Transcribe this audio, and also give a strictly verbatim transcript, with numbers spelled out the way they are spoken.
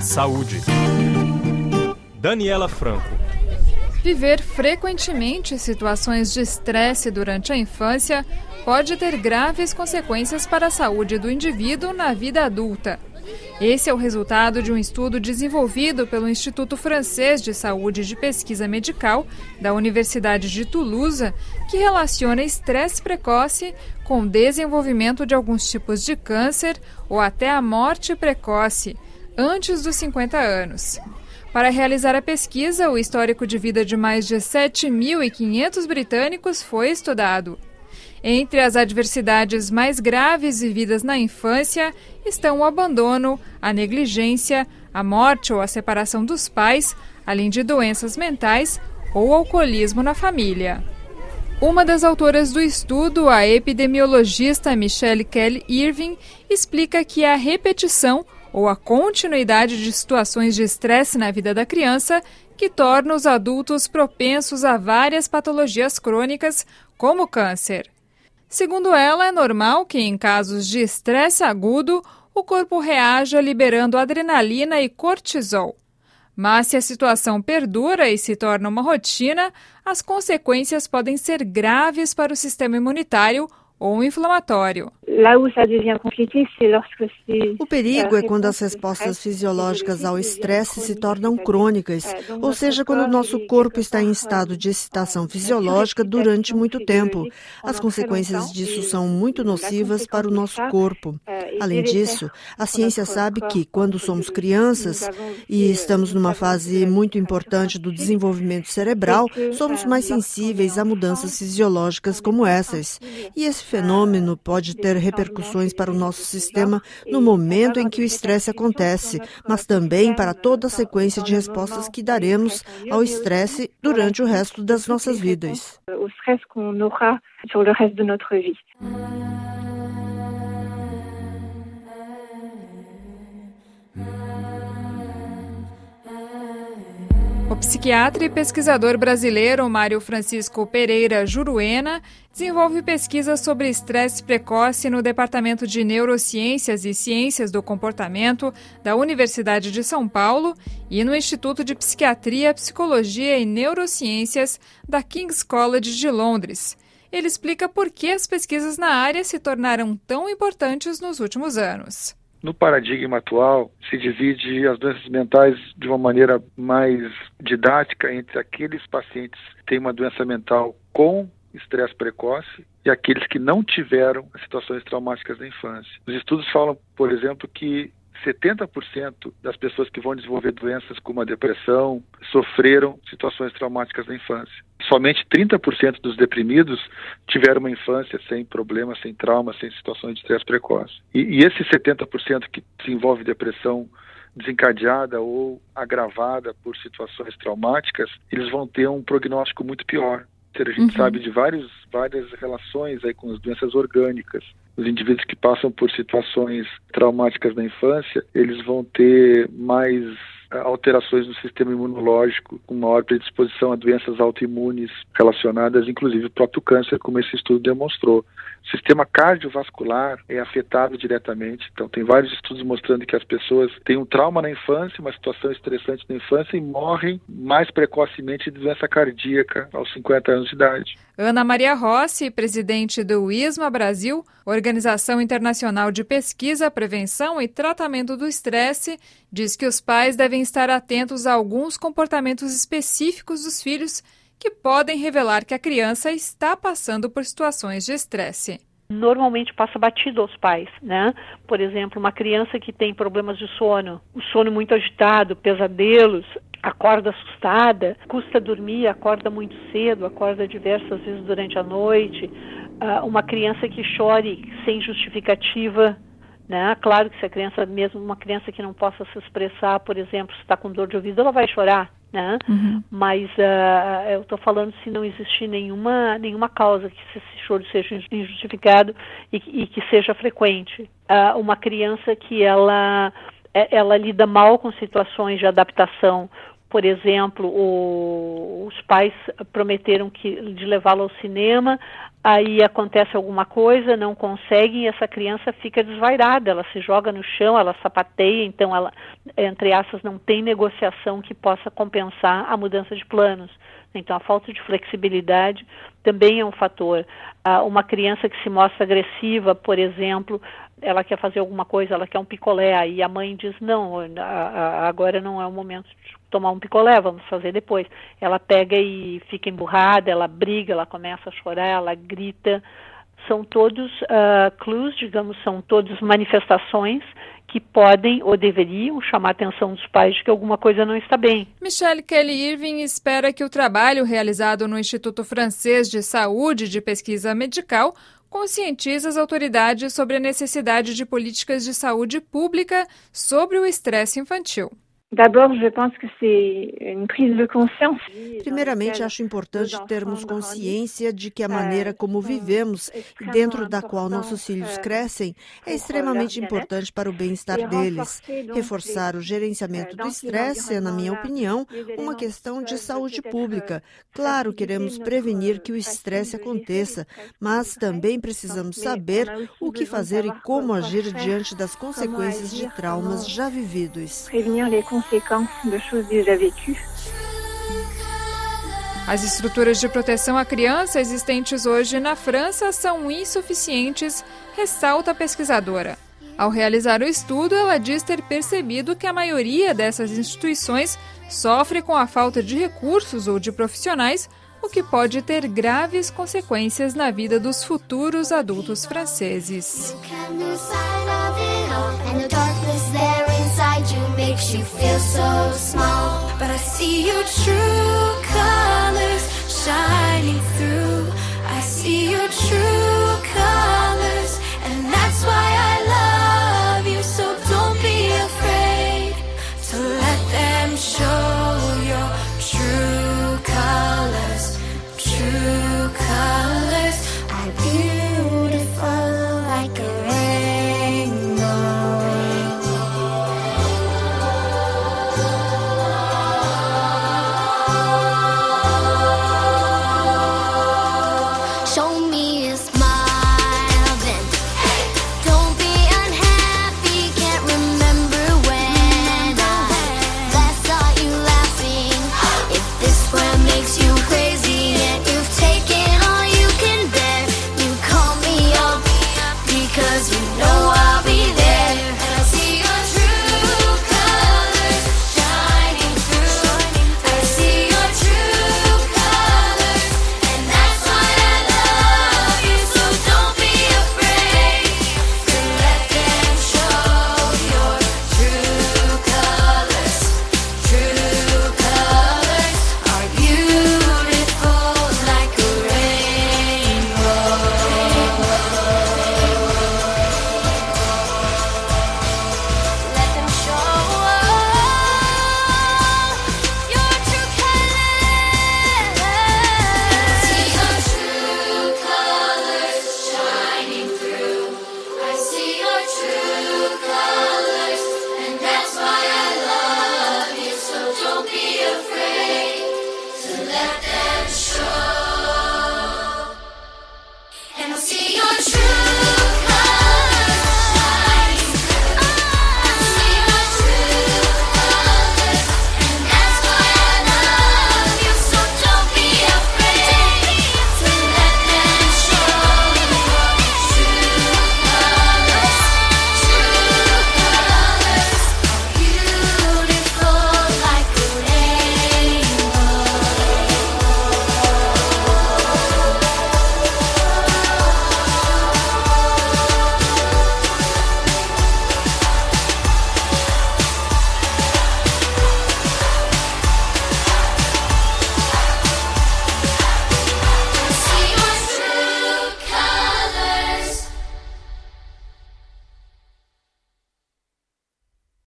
Saúde. Daniela Franco. Viver frequentemente situações de estresse durante a infância pode ter graves consequências para a saúde do indivíduo na vida adulta. Esse é o resultado de um estudo desenvolvido pelo Instituto Francês de Saúde e de Pesquisa Medical da Universidade de Toulouse, que relaciona estresse precoce com o desenvolvimento de alguns tipos de câncer ou até a morte precoce, antes dos cinquenta anos. Para realizar a pesquisa, o histórico de vida de mais de sete mil e quinhentos britânicos foi estudado. Entre as adversidades mais graves vividas na infância estão o abandono, a negligência, a morte ou a separação dos pais, além de doenças mentais ou alcoolismo na família. Uma das autoras do estudo, a epidemiologista Michelle Kelly Irving, explica que a repetição ou a continuidade de situações de estresse na vida da criança que torna os adultos propensos a várias patologias crônicas, como câncer. Segundo ela, é normal que, em casos de estresse agudo, o corpo reaja liberando adrenalina e cortisol. Mas se a situação perdura e se torna uma rotina, as consequências podem ser graves para o sistema imunitário ou inflamatório. O perigo é quando as respostas fisiológicas ao estresse se tornam crônicas, ou seja, quando o nosso corpo está em estado de excitação fisiológica durante muito tempo. As consequências disso são muito nocivas para o nosso corpo. Além disso, a ciência sabe que, quando somos crianças e estamos numa fase muito importante do desenvolvimento cerebral, somos mais sensíveis a mudanças fisiológicas como essas. E esse fenômeno pode ter repercussões para o nosso sistema no momento em que o estresse acontece, mas também para toda a sequência de respostas que daremos ao estresse durante o resto das nossas vidas. O psiquiatra e pesquisador brasileiro Mário Francisco Pereira Juruena desenvolve pesquisas sobre estresse precoce no Departamento de Neurociências e Ciências do Comportamento da Universidade de São Paulo e no Instituto de Psiquiatria, Psicologia e Neurociências da King's College de Londres. Ele explica por que as pesquisas na área se tornaram tão importantes nos últimos anos. No paradigma atual, se divide as doenças mentais de uma maneira mais didática entre aqueles pacientes que têm uma doença mental com estresse precoce e aqueles que não tiveram situações traumáticas na infância. Os estudos falam, por exemplo, que setenta por cento das pessoas que vão desenvolver doenças como a depressão sofreram situações traumáticas na infância. Somente trinta por cento dos deprimidos tiveram uma infância sem problemas, sem traumas, sem situações de estresse precoce. E, e esses setenta por cento que desenvolve depressão desencadeada ou agravada por situações traumáticas, eles vão ter um prognóstico muito pior. A gente uhum. sabe de vários, várias relações aí com as doenças orgânicas. Os indivíduos que passam por situações traumáticas na infância, eles vão ter mais alterações no sistema imunológico, com maior predisposição a doenças autoimunes relacionadas, inclusive o próprio câncer, como esse estudo demonstrou. O sistema cardiovascular é afetado diretamente, então tem vários estudos mostrando que as pessoas têm um trauma na infância, uma situação estressante na infância e morrem mais precocemente de doença cardíaca aos cinquenta anos de idade. Ana Maria Rossi, presidente do ISMA Brasil, Organização Internacional de Pesquisa, Prevenção e Tratamento do Estresse, diz que os pais devem estar atentos a alguns comportamentos específicos dos filhos que podem revelar que a criança está passando por situações de estresse. Normalmente passa batido aos pais, né? Por exemplo, uma criança que tem problemas de sono, o sono muito agitado, pesadelos, acorda assustada, custa dormir, acorda muito cedo, acorda diversas vezes durante a noite, uh, uma criança que chore sem justificativa, né? Claro que se a criança, mesmo uma criança que não possa se expressar, por exemplo, se está com dor de ouvido, ela vai chorar, né? Uhum. Mas uh, eu estou falando se não existir nenhuma, nenhuma causa que esse choro seja injustificado e, e que seja frequente. Uh, uma criança que ela, ela lida mal com situações de adaptação, Por exemplo, o, os pais prometeram que, de levá-lo ao cinema, aí acontece alguma coisa, não conseguem, e essa criança fica desvairada, ela se joga no chão, ela sapateia, então ela, entre aspas, não tem negociação que possa compensar a mudança de planos. Então, a falta de flexibilidade também é um fator. Ah, uma criança que se mostra agressiva, por exemplo, ela quer fazer alguma coisa, ela quer um picolé, aí a mãe diz, não, agora não é o momento de tomar um picolé, vamos fazer depois. Ela pega e fica emburrada, ela briga, ela começa a chorar, ela grita. São todos uh, clues, digamos, são todas manifestações que podem ou deveriam chamar a atenção dos pais de que alguma coisa não está bem. Michelle Kelly Irving espera que o trabalho realizado no Instituto Francês de Saúde de Pesquisa Medical conscientize as autoridades sobre a necessidade de políticas de saúde pública sobre o estresse infantil. Primeiramente, acho importante termos consciência de que a maneira como vivemos e dentro da qual nossos filhos crescem é extremamente importante para o bem-estar deles. Reforçar o gerenciamento do estresse é, na minha opinião, uma questão de saúde pública. Claro, queremos prevenir que o estresse aconteça, mas também precisamos saber o que fazer e como agir diante das consequências de traumas já vividos. As estruturas de proteção à criança existentes hoje na França são insuficientes, ressalta a pesquisadora. Ao realizar o estudo, ela diz ter percebido que a maioria dessas instituições sofre com a falta de recursos ou de profissionais, o que pode ter graves consequências na vida dos futuros adultos franceses. Makes you feel so small, but I see your true colors shining through. I see your true